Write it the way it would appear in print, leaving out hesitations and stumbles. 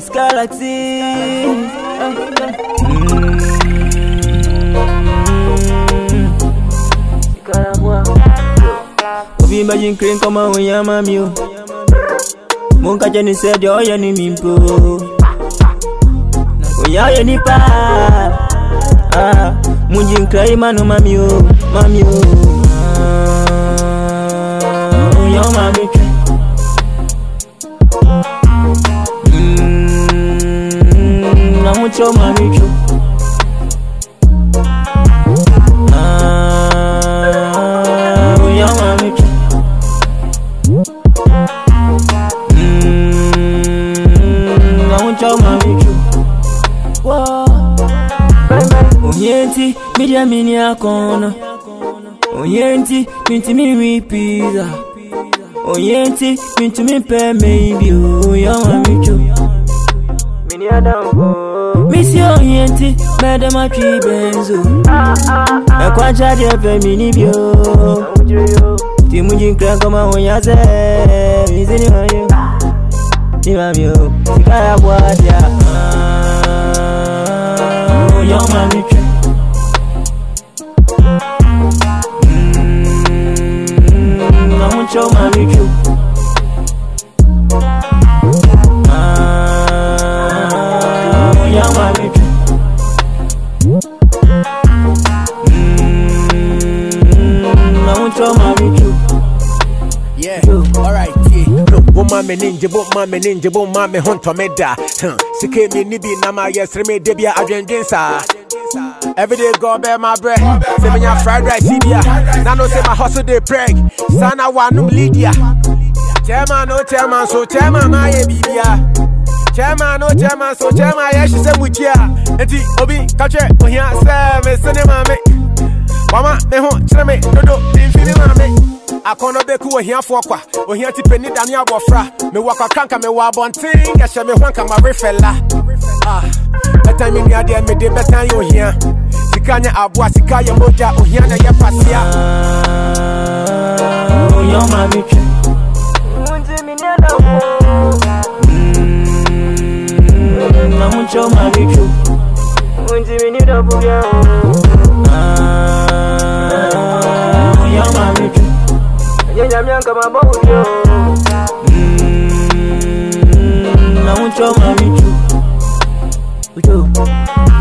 This galaxy. Obi imagine crane come on when you're mammy. Monka Jenny said, you're your name. When you're any pa. Munjin cry man, mammy. Mammy. Your mammy. Your mommy true. Your mommy true. I want your mommy true. Wow. Oyenti, media minia kono. Oyenti, minti mi pizza. Oyenti, minti mi pe maybe. Your mommy true. Minia down. Miss your yenti, madam, a tree benzo. A quadra de femini bio. Timujin crack on my own yaze. Is it you? Timamio, Tikaya Wadia. Your mammy. I want your mammy too. Yeah, alright, yeah. Look, woman, ninja, boom, mammy, hunt me da. Sike me nibi nama, yes, me debia, agensa. Every day, go bear my bread. Say me ya fried rice, Libya. Nano say my hustle, they prank. Sana wanum Lydia. Chairman, no chairman, so chairman, my bibia. Chairman, no chairman, so chairman, yes, she said, with ya. Eti, Obi, catch it, when ya say, me cinema, me. Mama, me home, tell me, no, infinity, me. I can't be cool here for qua. Or here to penny down your buffer. Me walk a crank and me war bon thing. I shall me one come a refella. Better me near there, me de better you here. Sikanya abwa, sikaya moja, uhiana ya pasia. Your mommy true. I want your mommy true. Your mommy true. I want your mommy too.